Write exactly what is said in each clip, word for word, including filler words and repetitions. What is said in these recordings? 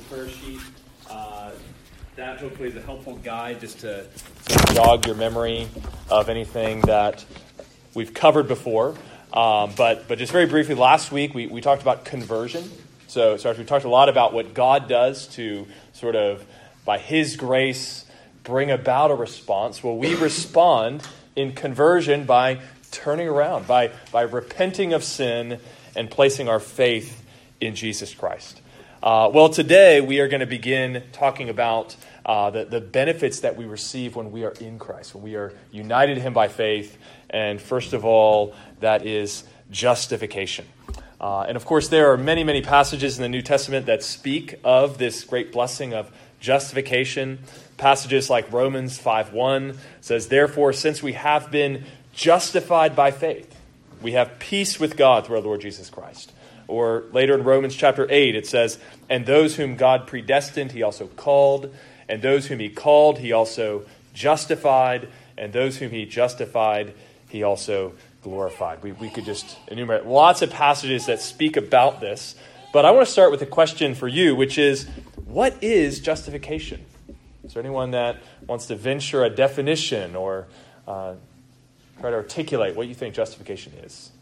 prayer sheet. Uh, that hopefully is a helpful guide just to, to jog your memory of anything that we've covered before. Um, but but just very briefly, last week we, we talked about conversion. So, so we talked a lot about what God does to sort of, by His grace, bring about a response. Well, we respond in conversion by turning around, by, by repenting of sin and placing our faith in Jesus Christ. Uh, well, today we are going to begin talking about uh, the, the benefits that we receive when we are in Christ, when we are united to Him by faith. And first of all, that is justification. Uh, and of course, there are many, many passages in the New Testament that speak of this great blessing of justification. Passages like Romans five one says, "Therefore, since we have been justified by faith, we have peace with God through our Lord Jesus Christ." Or later in Romans chapter eight, it says, "And those whom God predestined, He also called. And those whom He called, He also justified. And those whom He justified, He also glorified." We, we could just enumerate lots of passages that speak about this. But I want to start with a question for you, which is, what is justification? Is there anyone that wants to venture a definition or uh, try to articulate what you think justification is?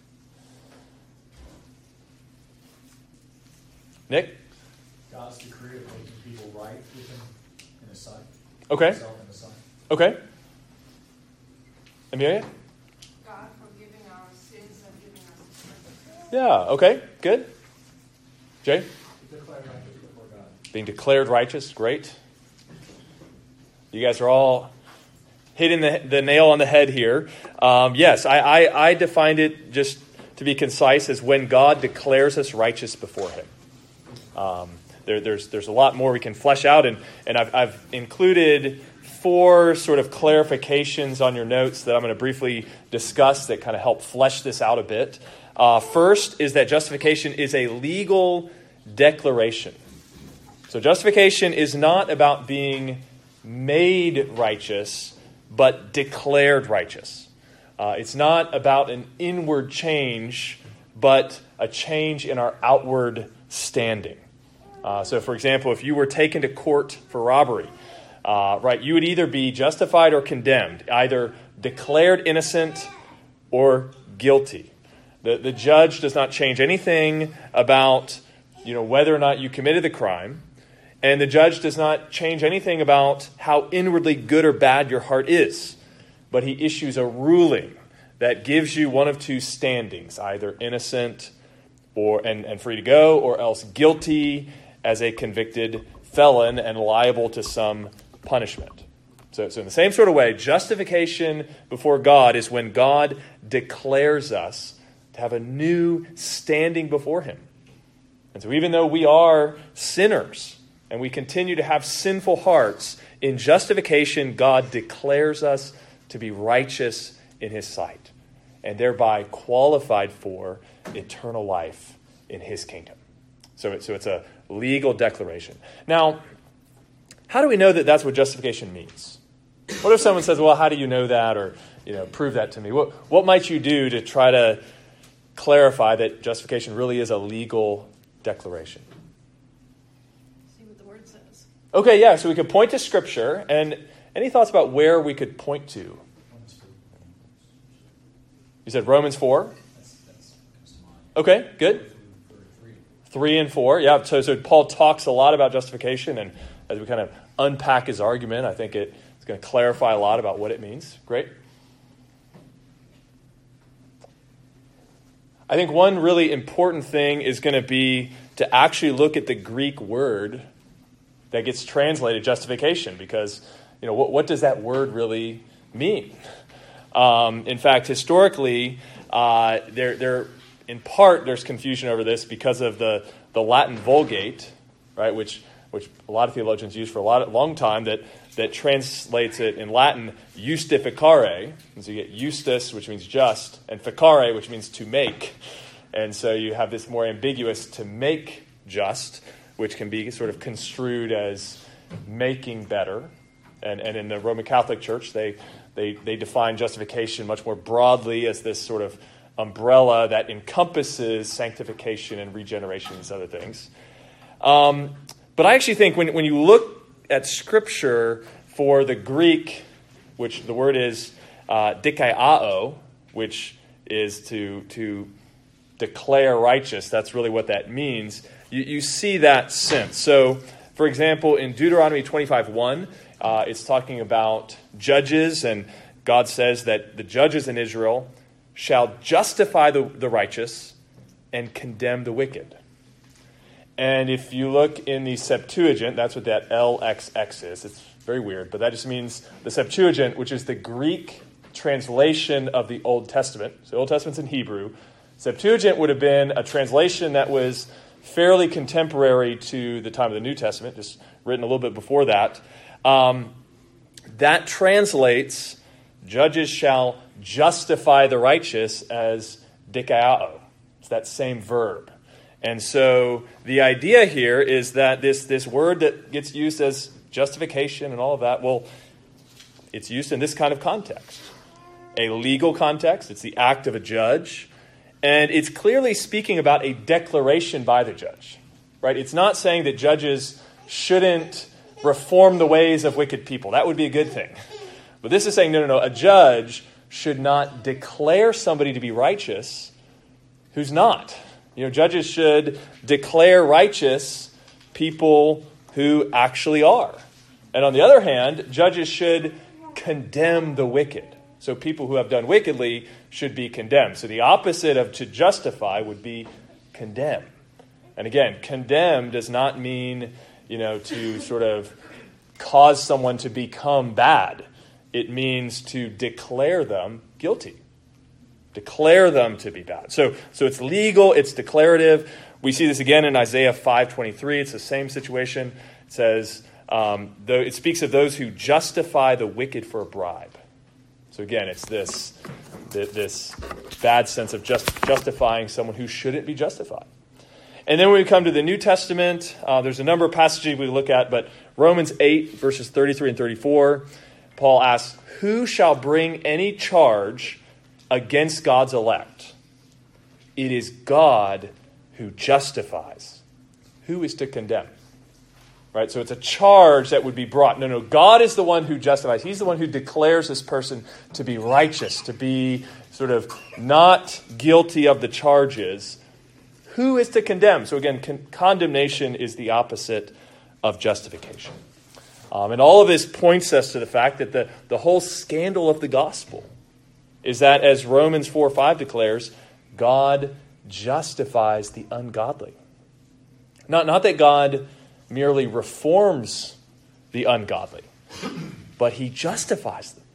Nick? God's decree of making people right with Him in His sight. Okay. Himself in His sight. Okay. Amelia? God forgiving our sins and giving us strength. Yeah, okay, good. Jay? Declared righteous before God. Being declared righteous, great. You guys are all hitting the, the nail on the head here. Um, yes, I, I, I defined it, just to be concise, as when God declares us righteous before Him. Um, there, there's there's a lot more we can flesh out, and, and I've, I've included four sort of clarifications on your notes that I'm going to briefly discuss that kind of help flesh this out a bit. Uh, first is that justification is a legal declaration. So justification is not about being made righteous, but declared righteous. Uh, it's not about an inward change, but a change in our outward standing. Uh, so, for example, if you were taken to court for robbery, uh, right, you would either be justified or condemned, either declared innocent or guilty. The, the judge does not change anything about, you know, whether or not you committed the crime, and the judge does not change anything about how inwardly good or bad your heart is, but he issues a ruling that gives you one of two standings, either innocent or and, and free to go, or else guilty as a convicted felon and liable to some punishment. So, so in the same sort of way, justification before God is when God declares us to have a new standing before Him. And so even though we are sinners and we continue to have sinful hearts, in justification, God declares us to be righteous in His sight and thereby qualified for eternal life in His kingdom. So, it, so it's a legal declaration. Now, how do we know that that's what justification means? What if someone says, well, how do you know that, or, you know, prove that to me? What, what might you do to try to clarify that justification really is a legal declaration? See what the word says. Okay, yeah, so we could point to Scripture, and any thoughts about where we could point to? You said Romans four? Okay, good. Three and four, yeah. So, so Paul talks a lot about justification, and as we kind of unpack his argument, I think it, it's going to clarify a lot about what it means. Great. I think one really important thing is going to be to actually look at the Greek word that gets translated justification, because, you know, what, what does that word really mean? Um, in fact, historically, uh, there, there, in part, there's confusion over this because of the, the Latin Vulgate, right, which which a lot of theologians use for a lot, long time, that that translates it in Latin justificare. And so you get justus, which means just, and ficare, which means to make. And so you have this more ambiguous to make just, which can be sort of construed as making better. And and in the Roman Catholic Church, they they they define justification much more broadly as this sort of umbrella that encompasses sanctification and regeneration and these other things. Um, But I actually think when, when you look at Scripture for the Greek, which the word is uh, dikaiao, which is to, to declare righteous, that's really what that means, you, you see that sense. So, for example, in Deuteronomy twenty-five one, uh, it's talking about judges, and God says that the judges in Israel shall justify the, the righteous and condemn the wicked. And if you look in the Septuagint, that's what that L X X is. It's very weird, but that just means the Septuagint, which is the Greek translation of the Old Testament. So the Old Testament's in Hebrew. Septuagint would have been a translation that was fairly contemporary to the time of the New Testament, just written a little bit before that. Um, that translates, judges shall justify the righteous, as dikaiao. It's that same verb. And so the idea here is that this, this word that gets used as justification and all of that, well, it's used in this kind of context. A legal context. It's the act of a judge. And it's clearly speaking about a declaration by the judge. Right? It's not saying that judges shouldn't reform the ways of wicked people. That would be a good thing. But this is saying, no, no, no. A judge should not declare somebody to be righteous who's not. You know, judges should declare righteous people who actually are. And on the other hand, judges should condemn the wicked. So people who have done wickedly should be condemned. So the opposite of to justify would be condemn. And again, condemn does not mean, you know, to sort of cause someone to become bad. It means to declare them guilty. Declare them to be bad. So, so it's legal, it's declarative. We see this again in Isaiah five twenty-three. It's the same situation. It says, um, though it speaks of those who justify the wicked for a bribe. So again, it's this, this bad sense of just justifying someone who shouldn't be justified. And then when we come to the New Testament, uh, there's a number of passages we look at, but Romans eight, verses thirty-three and thirty-four, Paul asks, who shall bring any charge against God's elect? It is God who justifies. Who is to condemn? Right? So it's a charge that would be brought. No, no, God is the one who justifies. He's the one who declares this person to be righteous, to be sort of not guilty of the charges. Who is to condemn? So again, con- condemnation is the opposite of justification. Um, and all of this points us to the fact that the, the whole scandal of the gospel is that, as Romans four five declares, God justifies the ungodly. Not, not that God merely reforms the ungodly, but he justifies them.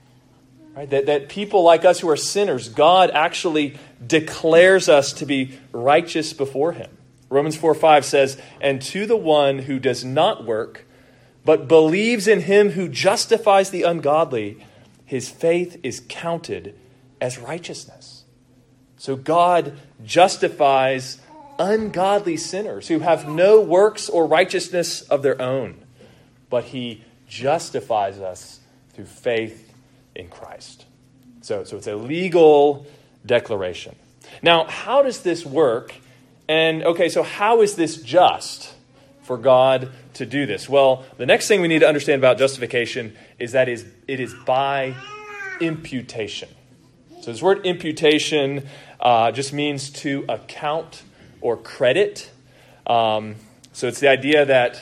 Right? That, that people like us who are sinners, God actually declares us to be righteous before him. Romans four five says, and to the one who does not work, but believes in him who justifies the ungodly, his faith is counted as righteousness. So God justifies ungodly sinners who have no works or righteousness of their own, but he justifies us through faith in Christ. So, so it's a legal declaration. Now, how does this work? And okay, so how is this just for God to do this? Well, the next thing we need to understand about justification is that is it is by imputation. So this word imputation uh, just means to account or credit. Um, so it's the idea that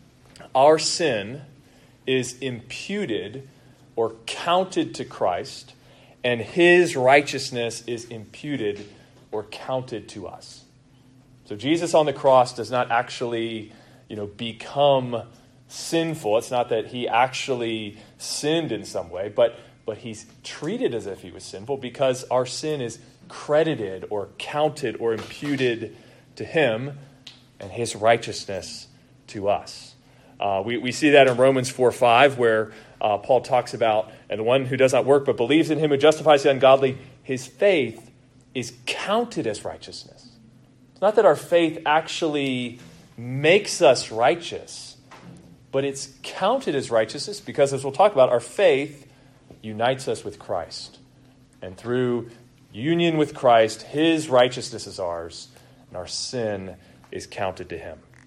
our sin is imputed or counted to Christ, and his righteousness is imputed or counted to us. So Jesus on the cross does not actually, you know, become sinful. It's not that he actually sinned in some way, but but he's treated as if he was sinful because our sin is credited or counted or imputed to him and his righteousness to us. Uh, we, we see that in Romans four five, where uh, Paul talks about, and the one who does not work but believes in him who justifies the ungodly, his faith is counted as righteousness. It's not that our faith actually makes us righteous, but it's counted as righteousness because, as we'll talk about, our faith unites us with Christ. And through union with Christ, his righteousness is ours, and our sin is counted to him.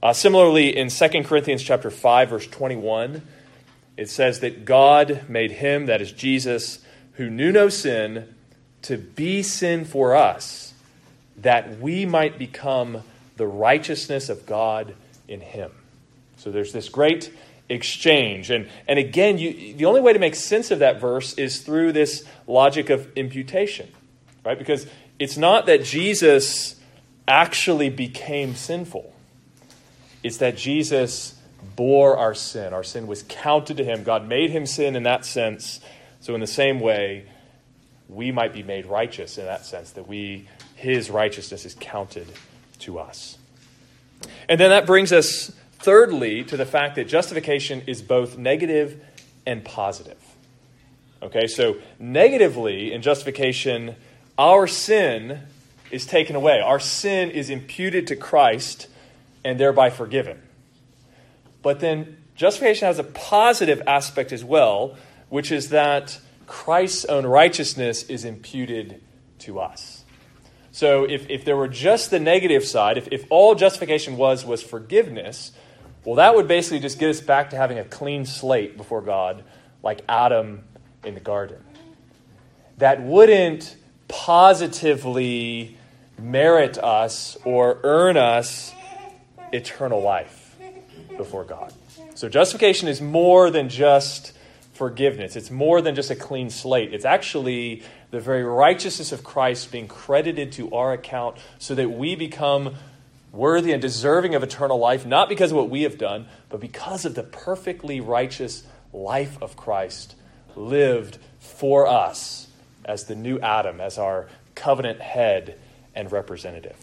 Uh, similarly, in Second Corinthians chapter five, verse twenty-one, it says that God made him, that is Jesus, who knew no sin, to be sin for us, that we might become the righteousness of God in him. So there's this great exchange. And, and again, you, the only way to make sense of that verse is through this logic of imputation, right? Because it's not that Jesus actually became sinful. It's that Jesus bore our sin. Our sin was counted to him. God made him sin in that sense. So in the same way, we might be made righteous in that sense, that we, his righteousness is counted to us. And then that brings us, thirdly, to the fact that justification is both negative and positive. Okay, so negatively, in justification, our sin is taken away. Our sin is imputed to Christ and thereby forgiven. But then justification has a positive aspect as well, which is that Christ's own righteousness is imputed to us. So if, if there were just the negative side, if, if all justification was was forgiveness, well, that would basically just get us back to having a clean slate before God, like Adam in the garden. That wouldn't positively merit us or earn us eternal life before God. So justification is more than just forgiveness. It's more than just a clean slate. It's actually the very righteousness of Christ being credited to our account so that we become worthy and deserving of eternal life, not because of what we have done, but because of the perfectly righteous life of Christ lived for us as the new Adam, as our covenant head and representative.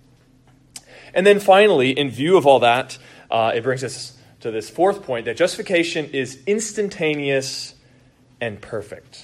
And then finally, in view of all that, uh, it brings us to this fourth point, that justification is instantaneous and perfect.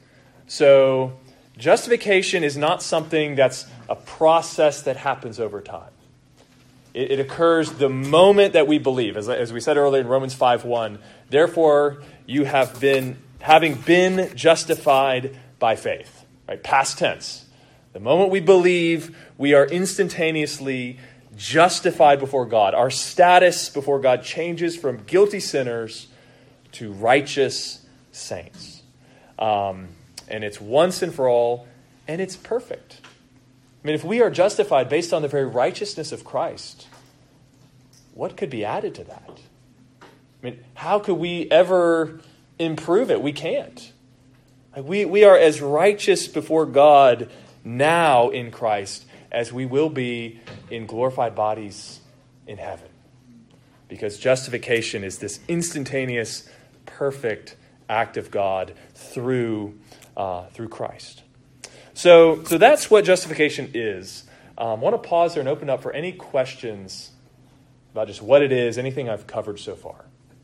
So justification is not something that's a process that happens over time. It, it occurs the moment that we believe. As, as we said earlier in Romans five one, therefore you have been, having been justified by faith. Right? Past tense. The moment we believe, we are instantaneously justified before God. Our status before God changes from guilty sinners to righteous saints. Um, and it's once and for all, and it's perfect. I mean, if we are justified based on the very righteousness of Christ, what could be added to that? I mean, how could we ever improve it? We can't. Like we, we are as righteous before God now in Christ as we will be in glorified bodies in heaven. Because justification is this instantaneous, perfect act of God through, uh, through Christ. So, so that's what justification is. Um, I want to pause there and open up for any questions about just what it is, anything I've covered so far.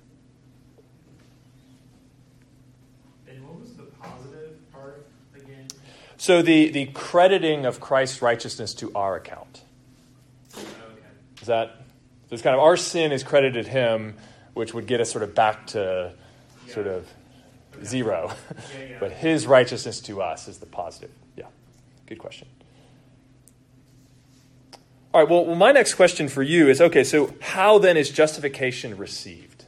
So the, the crediting of Christ's righteousness to our account. Okay. Is that, so it's kind of our sin is credited him, which would get us sort of back to yeah. sort of okay. zero. Yeah, yeah. But his righteousness to us is the positive. Yeah, good question. All right, well, well, my next question for you is, okay, so how then is justification received?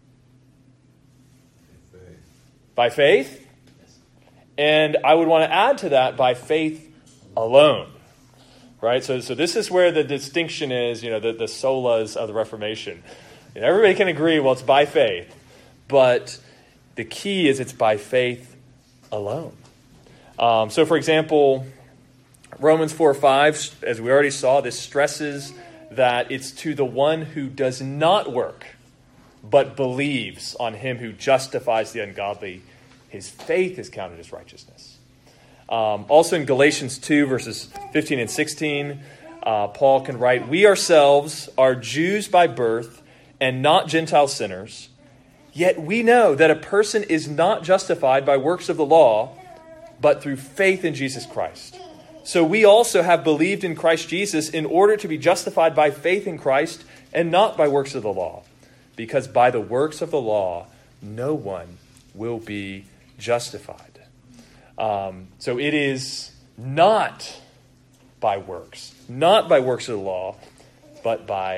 By faith. By faith? And I would want to add to that by faith alone, right? So, so this is where the distinction is, you know, the, the solas of the Reformation. You know, everybody can agree, well, it's by faith, but the key is it's by faith alone. Um, so, for example, Romans four five, as we already saw, this stresses that it's to the one who does not work, but believes on him who justifies the ungodly. His faith is counted as righteousness. Um, also in Galatians two, verses fifteen and sixteen, uh, Paul can write, we ourselves are Jews by birth and not Gentile sinners, yet we know that a person is not justified by works of the law, but through faith in Jesus Christ. So we also have believed in Christ Jesus in order to be justified by faith in Christ and not by works of the law, because by the works of the law, no one will be justified. Um, so it is not by works, not by works of the law, but by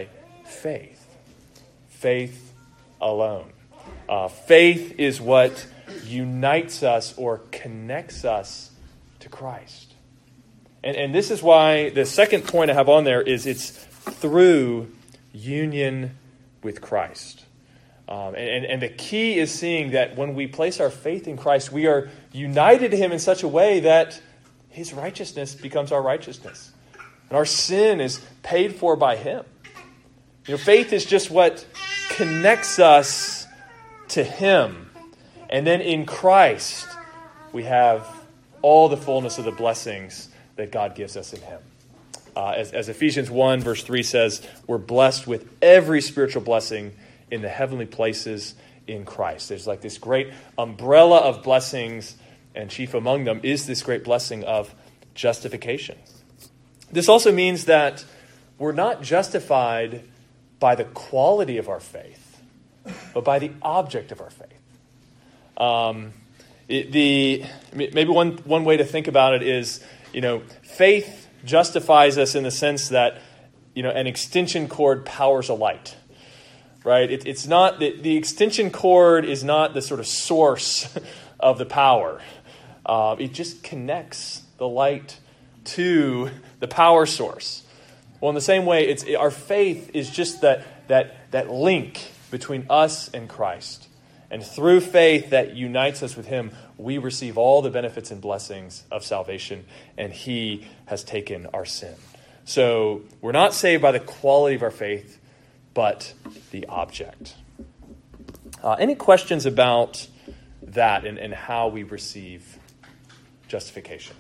faith. Faith alone. Uh, faith is what unites us or connects us to Christ. And, and this is why the second point I have on there is it's through union with Christ. Um, and, and the key is seeing that when we place our faith in Christ, we are united to him in such a way that his righteousness becomes our righteousness. And our sin is paid for by him. You know, faith is just what connects us to him. And then in Christ, we have all the fullness of the blessings that God gives us in him. Uh, as, as Ephesians one verse three says, we're blessed with every spiritual blessing in the heavenly places in Christ. There's like this great umbrella of blessings, and chief among them is this great blessing of justification. This also means that we're not justified by the quality of our faith, but by the object of our faith. Um, it, the maybe one one way to think about it is, you know, faith justifies us in the sense that, you know, an extension cord powers a light. Right? It, it's not the, the extension cord is not the sort of source of the power. Uh, it just connects the light to the power source. Well, in the same way, it's our faith is just that that that link between us and Christ, and through faith that unites us with him, we receive all the benefits and blessings of salvation, and he has taken our sin. So we're not saved by the quality of our faith, but the object. Uh, any questions about that and, and how we receive justification?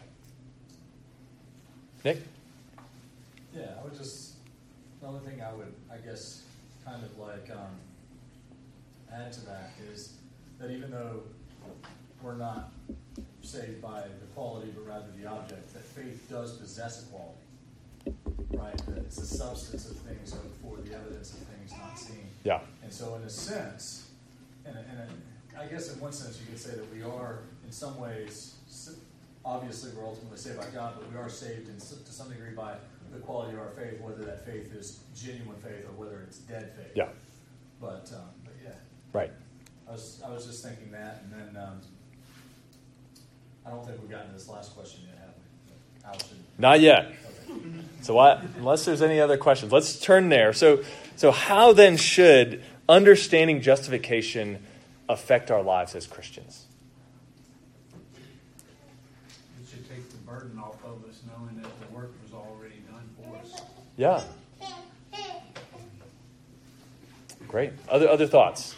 Nick? Yeah, I would just, the only thing I would, I guess, kind of like um, add to that is that even though we're not saved by the quality, but rather the object, that faith does possess a quality. Right, that it's the substance of things hoped for, the evidence of things not seen. Yeah. And so, in a sense, and I guess in one sense, you could say that we are, in some ways, obviously we're ultimately saved by God, but we are saved in, to some degree by the quality of our faith, whether that faith is genuine faith or whether it's dead faith. Yeah. But, um, but yeah. Right. I was I was just thinking that, and then um, I don't think we've gotten to this last question yet, have we? How should, Not yet. okay. So what, unless there's any other questions, let's turn there. So, so how then should understanding justification affect our lives as Christians? It should take the burden off of us, knowing that the work was already done for us. Yeah. Great. Other other thoughts?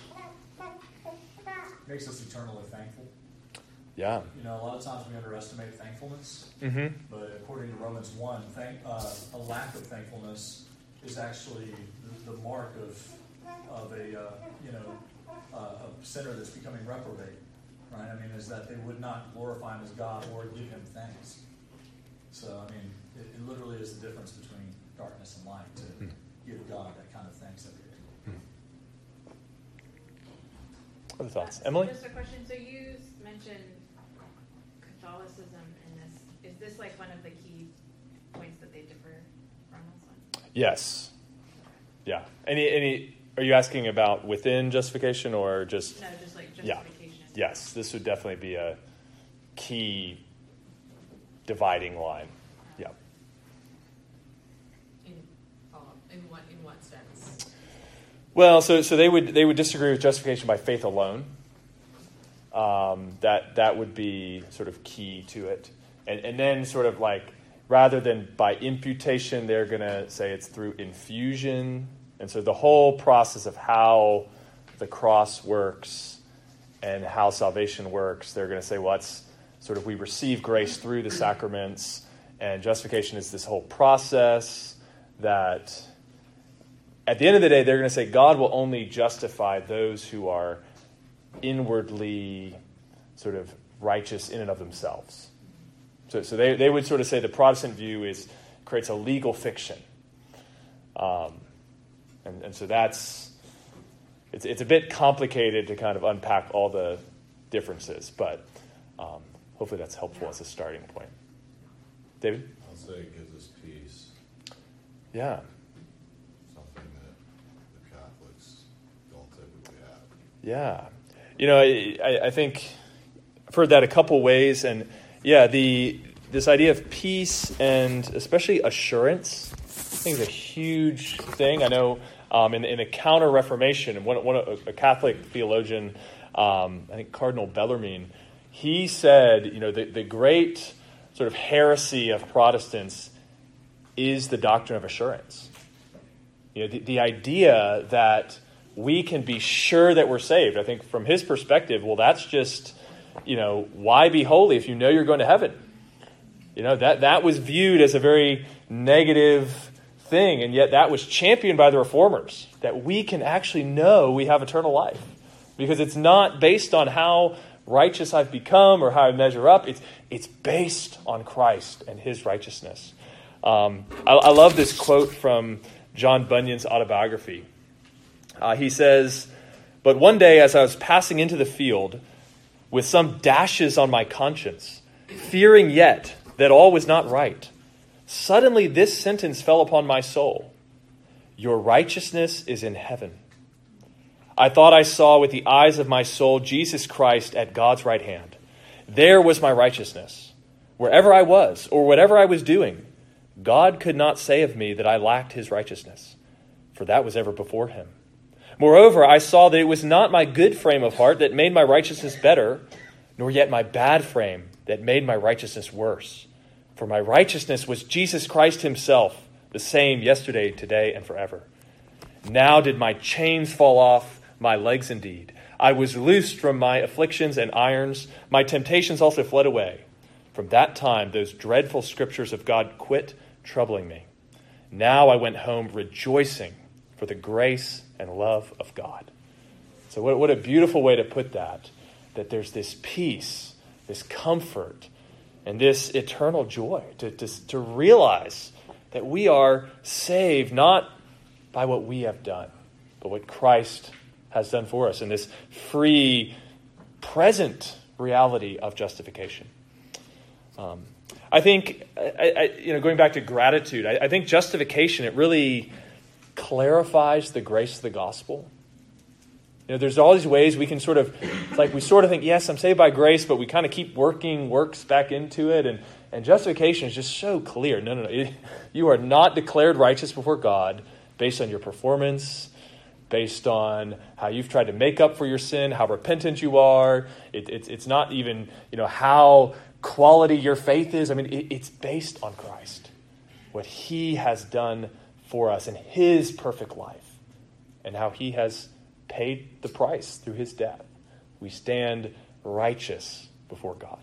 Makes us eternally thankful. Yeah. You know, a lot of times we underestimate thankfulness. Mm-hmm. But according to Romans one, thank, uh, a lack of thankfulness is actually the, the mark of of a uh, you know uh, a sinner that's becoming reprobate, right? I mean, is that they would not glorify him as God or give him thanks. So I mean, it, it literally is the difference between darkness and light to mm. give God that kind of thanks every day. Mm. Other thoughts, Emily? Just a question. So you mentioned Catholicism in this. Is this like one of the key points that they differ from us on? Yes. Yeah. Any, any, are you asking about within justification or just? No, just like Yeah. justification. Yes. This would definitely be a key dividing line. Yeah. In, in what in what sense? Well, so so they would they would disagree with justification by faith alone. Um, that that would be sort of key to it, and and then sort of like rather than by imputation, they're going to say it's through infusion, and so the whole process of how the cross works and how salvation works, they're going to say, well, it's sort of we receive grace through the sacraments, and justification is this whole process that at the end of the day, they're going to say God will only justify those who are inwardly sort of righteous in and of themselves. So, so they, they would sort of say the Protestant view is creates a legal fiction. Um, and, and so that's, it's, it's a bit complicated to kind of unpack all the differences, but um, hopefully that's helpful as a starting point. David? I'll say it gives us peace. Yeah. Something that Yeah. You know, I, I think I've heard that a couple ways. And yeah, the this idea of peace and especially assurance, I think is a huge thing. I know um, in, in the Counter-Reformation, one, one, a Catholic theologian, um, I think Cardinal Bellarmine, he said, you know, the, the great sort of heresy of Protestants is the doctrine of assurance. You know, the, the idea that we can be sure that we're saved. I think from his perspective, well, that's just, you know, why be holy if you know you're going to heaven? You know, that, that was viewed as a very negative thing, and yet that was championed by the Reformers, that we can actually know we have eternal life. Because it's not based on how righteous I've become or how I measure up. It's, it's based on Christ and his righteousness. Um, I, I love this quote from John Bunyan's autobiography. Uh, he says, "But one day as I was passing into the field with some dashes on my conscience, fearing yet that all was not right, suddenly this sentence fell upon my soul. Your righteousness is in heaven. I thought I saw with the eyes of my soul Jesus Christ at God's right hand. There was my righteousness. Wherever I was or whatever I was doing, God could not say of me that I lacked his righteousness, for that was ever before him. Moreover, I saw that it was not my good frame of heart that made my righteousness better, nor yet my bad frame that made my righteousness worse. For my righteousness was Jesus Christ himself, the same yesterday, today, and forever. Now did my chains fall off my legs indeed. I was loosed from my afflictions and irons. My temptations also fled away. From that time, those dreadful scriptures of God quit troubling me. Now I went home rejoicing for the grace and love of God." So what, what a beautiful way to put that, that there's this peace, this comfort, and this eternal joy to, to, to realize that we are saved not by what we have done, but what Christ has done for us in this free, present reality of justification. Um, I think, I, I, you know, going back to gratitude, I, I think justification, it really clarifies the grace of the gospel. You know, there's all these ways we can sort of, it's like we sort of think, yes, I'm saved by grace, but we kind of keep working works back into it. And, and justification is just so clear. No, no, no. It, you are not declared righteous before God based on your performance, based on how you've tried to make up for your sin, how repentant you are. It, it, it's not even, you know, how quality your faith is. I mean, it, it's based on Christ, what he has done for us in his perfect life, and how he has paid the price through his death. We stand righteous before God.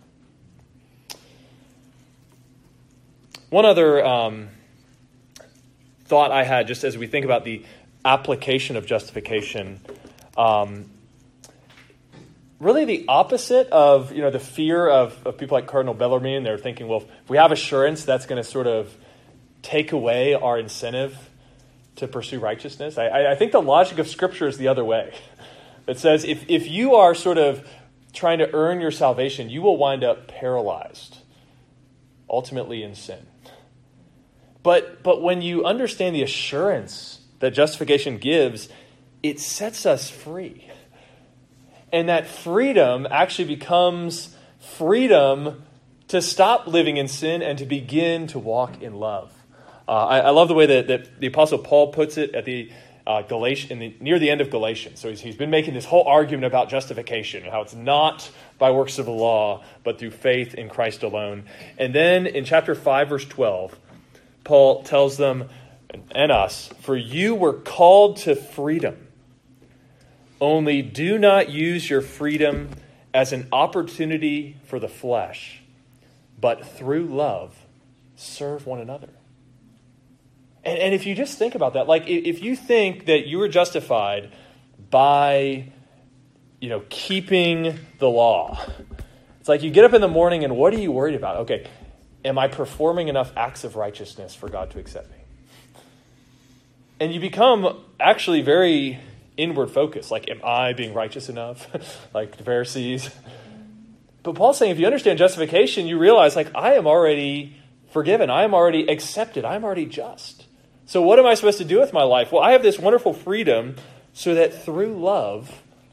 One other um, thought I had, just as we think about the application of justification, um, really the opposite of, you know, the fear of, of people like Cardinal Bellarmine. They're thinking, well, if we have assurance, that's going to sort of take away our incentive to pursue righteousness. I, I think the logic of Scripture is the other way. It says if, if you are sort of trying to earn your salvation, you will wind up paralyzed, ultimately in sin. But but when you understand the assurance that justification gives, it sets us free. And that freedom actually becomes freedom to stop living in sin and to begin to walk in love. Uh, I, I love the way that, that the Apostle Paul puts it at the uh, Galatian, in the, near the end of Galatians. So he's, he's been making this whole argument about justification and how it's not by works of the law, but through faith in Christ alone. And then in chapter five, verse twelve, Paul tells them and us, "For you were called to freedom. Only do not use your freedom as an opportunity for the flesh, but through love serve one another." And, and if you just think about that, like if you think that you were justified by, you know, keeping the law, it's like you get up in the morning and what are you worried about? Okay, am I performing enough acts of righteousness for God to accept me? And you become actually very inward focused. Like, am I being righteous enough? Like the Pharisees. But Paul's saying if you understand justification, you realize, like, I am already forgiven. I am already accepted. I am already just. So what am I supposed to do with my life? Well, I have this wonderful freedom so that through love,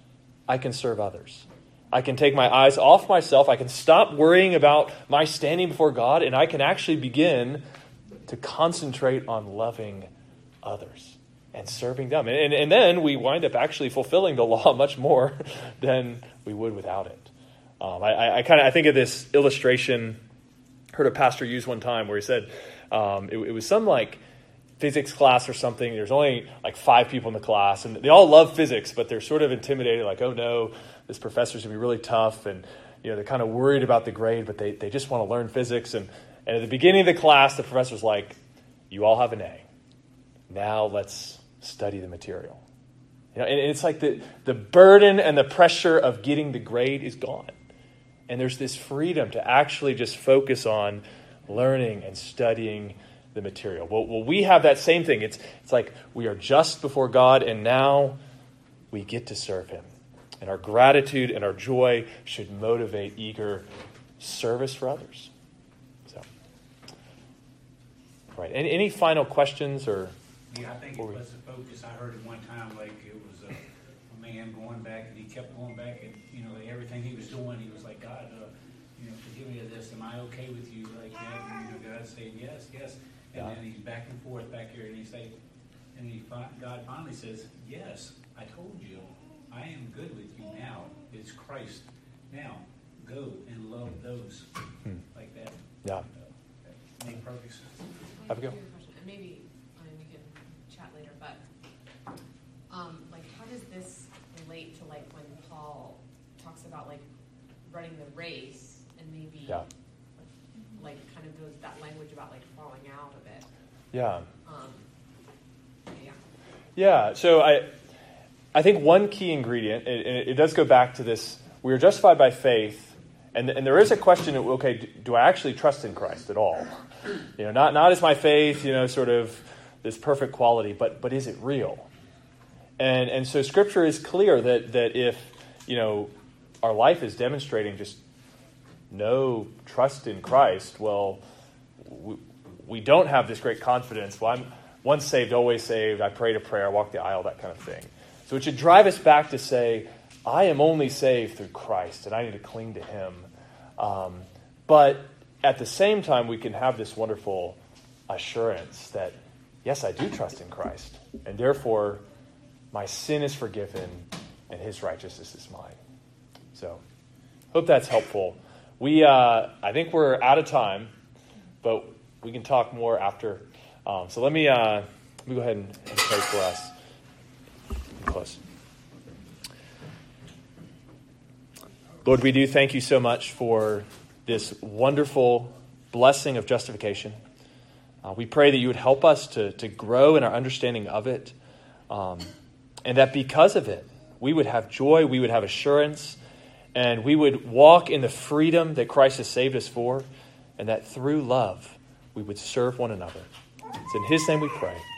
I can serve others. I can take my eyes off myself. I can stop worrying about my standing before God, and I can actually begin to concentrate on loving others and serving them. And, and, and then we wind up actually fulfilling the law much more than we would without it. Um, I, I kind of I think of this illustration I heard a pastor use one time where he said um, it, it was some like physics class or something. There's only like five people in the class, and they all love physics, but they're sort of intimidated, like, oh no, this professor's gonna be really tough, and you know they're kind of worried about the grade, but they, they just want to learn physics. And, and at the beginning of the class, the professor's like, you all have an A. Now let's study the material. You know, and it's like the, the burden and the pressure of getting the grade is gone. And there's this freedom to actually just focus on learning and studying the material. Well, well, we have that same thing. It's it's like we are just before God, and now we get to serve him. And our gratitude and our joy should motivate eager service for others. So, right. Any, any final questions or? Yeah, I think it was the focus. I heard it one time, like it was a, a man going back, and he kept going back, and you know, like everything he was doing, he was like, God, uh, you know, forgive me of this. Am I okay with you? Like that, and you know, God saying yes, yes, and yeah. then he's back and forth back here, and he say, and he God finally says, yes, I told you, I am good with you now. It's Christ. Now go and love those hmm. like that. Yeah, uh, that make perfect sense. Have a go. Maybe we can chat later, but um, like, how does this relate to like when Paul talks about like running the race and maybe yeah. like kind of those that language about like falling out of it? Yeah. Um, yeah. Yeah. So I, I think one key ingredient, and it, it does go back to this: we are justified by faith, and and there is a question of, okay, do, do I actually trust in Christ at all? You know, not not as my faith, you know, sort of this perfect quality, but but is it real? And and so Scripture is clear that that if, you know, our life is demonstrating just no trust in Christ, well, we, we don't have this great confidence. Well, I'm once saved, always saved. I prayed a prayer, walked the aisle, that kind of thing. So it should drive us back to say, I am only saved through Christ, and I need to cling to him. Um, but at the same time, we can have this wonderful assurance that, yes, I do trust in Christ, and therefore my sin is forgiven, and his righteousness is mine. So, hope that's helpful. We, uh, I think we're out of time, but we can talk more after. Um, so let me, uh, let me go ahead and, and pray for us. Close. Lord, we do thank you so much for this wonderful blessing of justification. Uh, we pray that you would help us to, to grow in our understanding of it, um, and that because of it, we would have joy, we would have assurance, and we would walk in the freedom that Christ has saved us for, and that through love, we would serve one another. It's in his name we pray.